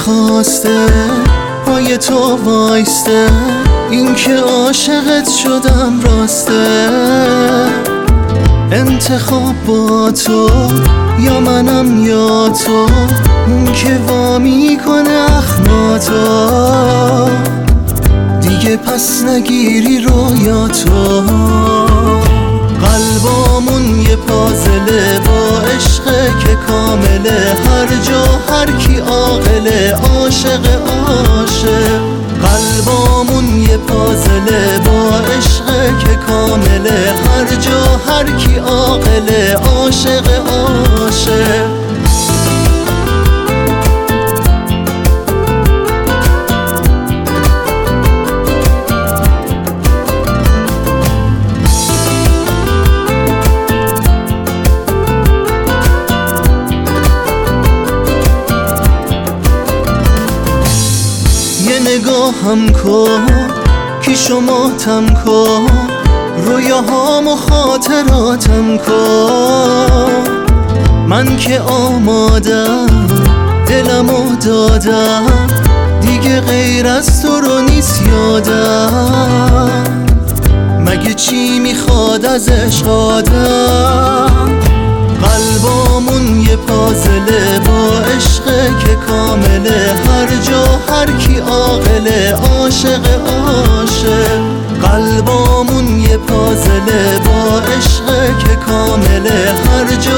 خواسته پای تو وایسته، این که عاشقت شدم راسته. انتخاب با تو، یا منم یا تو، اون که وامی کنه اخماتو. دیگه پس نگیری رویاتو. قلبامون یه پازله با عشقه که کامله، هر جا هر کی عاقله عاشق عاشق. قلبامون یه پازله با عشقه که کامله، هر جا هر کی عاقله عاشق عاشق. یه نگاهم کن که شما تم کن، رویاهام و خاطراتم کن. من که آمادم دلمو دادم، دیگه غیر از تو رو نیست یادم. مگه چی میخواد از عشق آدم؟ قلبامون یه پازله با عشقه که کامله، هر جا هر کی عاقله عاشق عاشق. قلبامون یه پازله با عشقه که کامله، هر جا